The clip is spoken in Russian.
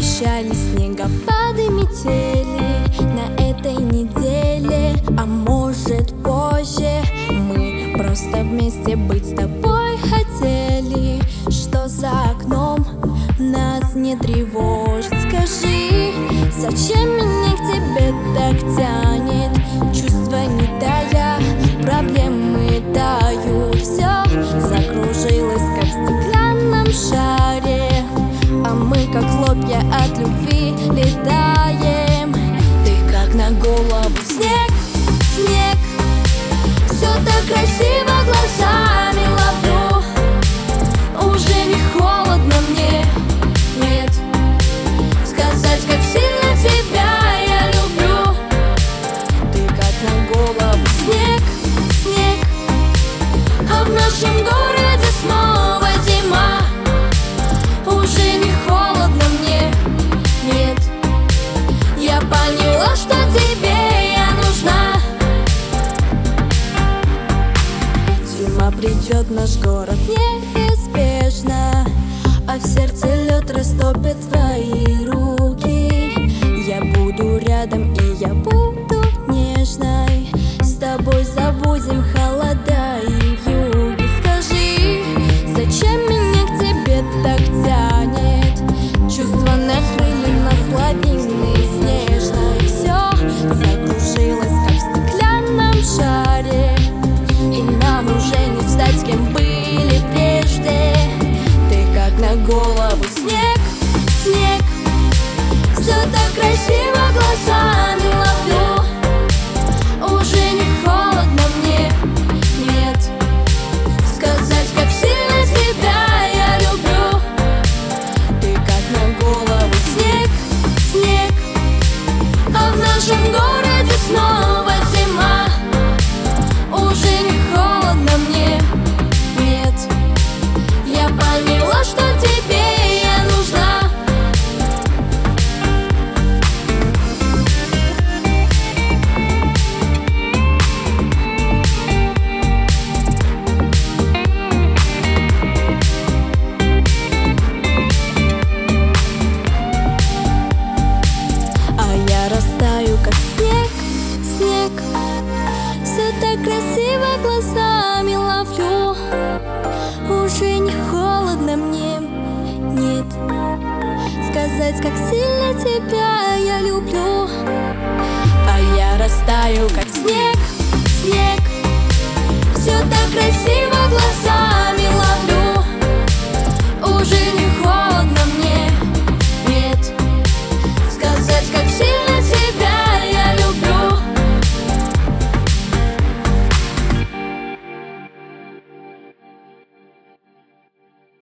Обещали снегопады, метели на этой неделе. А может позже мы просто вместе быть с тобой хотели. Что за окном нас не тревожит? Скажи, зачем меня к тебе так тянет? Чувства не тая, проблемы тают. Все закружилось, как в стеклянном шаре, а мы, как хлопья от любви, летаем. Ты как на голову снег, снег. Все так красиво глазами ловлю. Уже не холодно мне, нет. Сказать, как сильно тебя я люблю. Ты как на голову снег, снег. А в нашем городе снова зима. Уже не холодно мне, нет. Я поняла, что тебе я нужна. Зима придет в наш город неизбежно, а в сердце лед растопит твои руки. Я буду рядом и я буду нежной. С тобой забудем холода и вьюги. Скажи, зачем меня к тебе так тянет? Чувства накрыли нас лавиной снежной. Все закружилось, как в стеклянном шаре, и нам уже не стать, с кем были прежде. Ты как на голову снег, снег. Все так красиво глазами ловлю. Уже не холодно мне, нет. Сказать, как сильно тебя я люблю. Ты как на голову снег, снег. А в нашем городе снова зима. Уже не холодно мне, нет. Я поняла, что тебе я нужна. А я растаю, как снег, снег. Все так красиво глазами ловлю. Уже не холодно мне, нет. Сказать, как сильно тебя я люблю. А я растаю, как снег, снег. Все так красиво глазами